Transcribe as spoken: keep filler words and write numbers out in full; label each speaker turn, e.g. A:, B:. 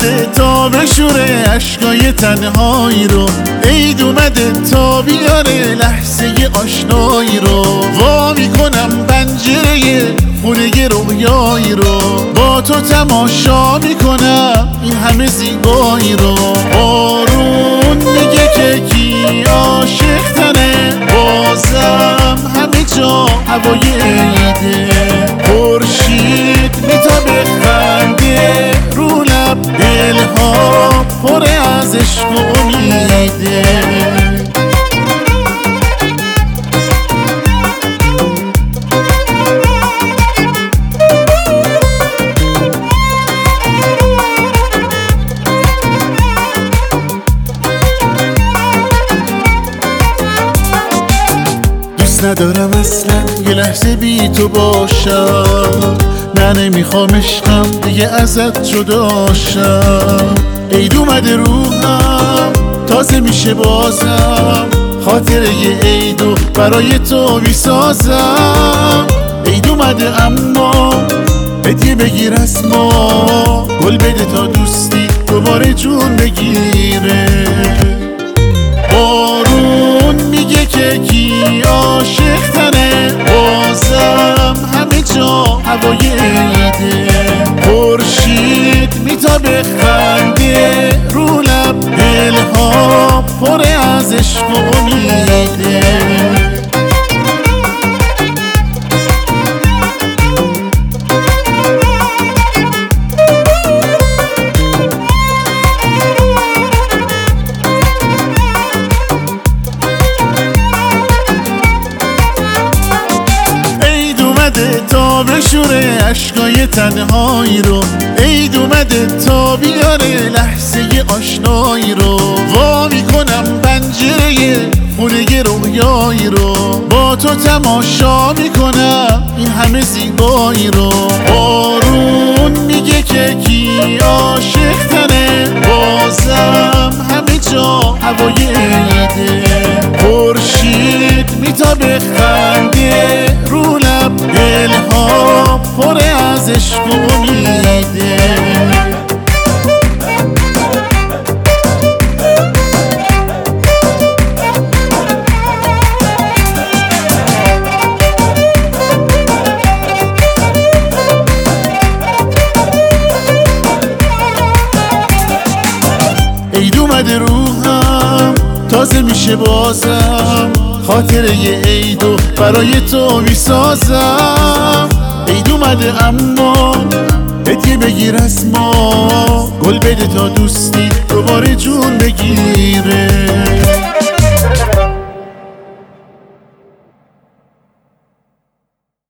A: اومده تا بشوره اشکای تنهایی رو، عید اومده تا بیاره لحظه آشنایی رو. وا میکنم پنجره خونه رویایی رو، با تو تماشا میکنم این همه زیبایی رو. بارون میگه که کی عاشق تنه، بازم همه جا هوای عیده. خورشید میتابه خنده رو لب، دلها پر از عشق و امیده. ندارم اصلا یه لحظه بی تو باشم، نه نمیخوام عشقم دیگه ازت جداشم. عید اومده روحم تازه میشه بازم، خاطره یه عیدو برای تو میسازم. عید اومده اما هدیه بگیر از ما، گل بده تا دوستی دوباره جون بگیره. بارون میگه که کی عاشق تنه، بازم همه جا هوای عیده. خورشید میتابه خنده رو لب، دلها پر از عشق و امیده. تا بشوره اشکای تنهایی رو، عید اومده تا بیاره لحظه آشنایی رو. وا میکنم پنجره خونه رویایی رو، با تو تماشا میکنم این همه زیبایی رو. بارون میگه که کی عاشق تنه، بازم همه جا هوای عیده. خورشید میتابه خنده رو لب، دلها پر از عشق و امیده. عید اومده روحم تازه میشه بازم، خاطره یه عیدو برای تو میسازم. عید اومده اما هدیه بگیر از ما، گل بده تا دوستی دوباره جون بگیره.